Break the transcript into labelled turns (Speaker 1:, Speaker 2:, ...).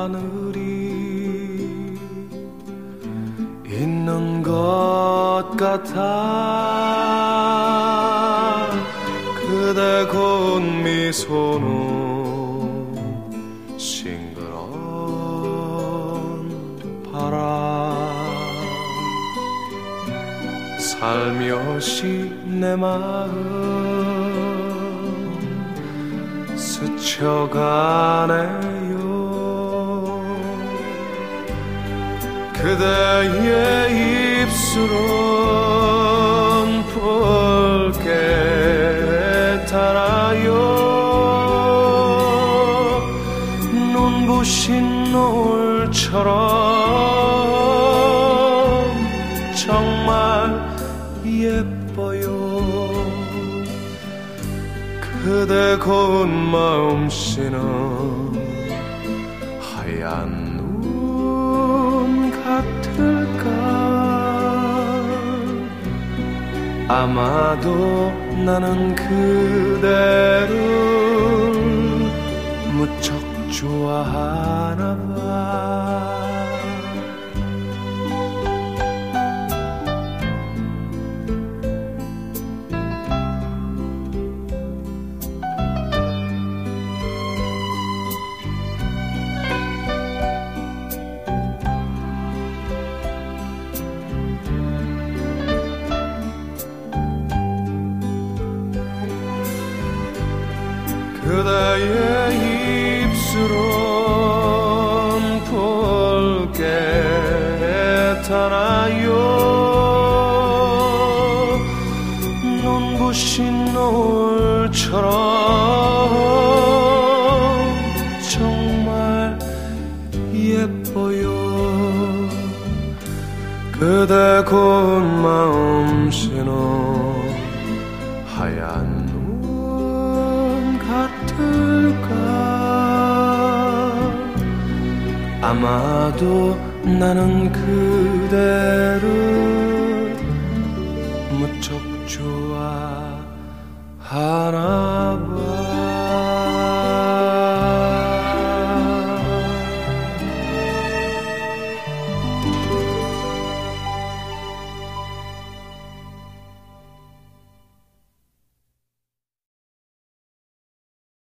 Speaker 1: 하늘이 있는 것 같아. 그대 고운 미소는 싱그러운 바람, 살며시 내 마음 스쳐가네요. 그대의 입술은 붉게 달아요. 눈부신 노을처럼 정말 예뻐요. 그대 고운 마음씨는 하얀 눈 같을까. 아마도 나는 그대를 무척 좋아하나 봐. 그대의 입술은 붉게 달아요. 눈부신 노을처럼 정말 예뻐요. 그대 고운 마음씨는 하얀 아마도 나는 그대를 무척 좋아하나